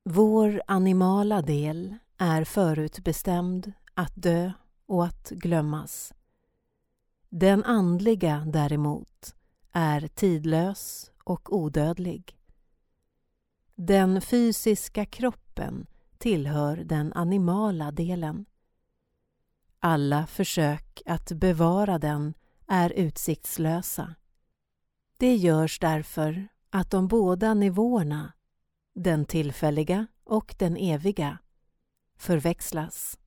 Vår animala del är förutbestämd att dö och att glömmas. Den andliga däremot är tidlös och odödlig. Den fysiska kroppen tillhör den animala delen. Alla försök att bevara den är utsiktslösa. Det görs därför att de båda nivåerna, den tillfälliga och den eviga, förväxlas.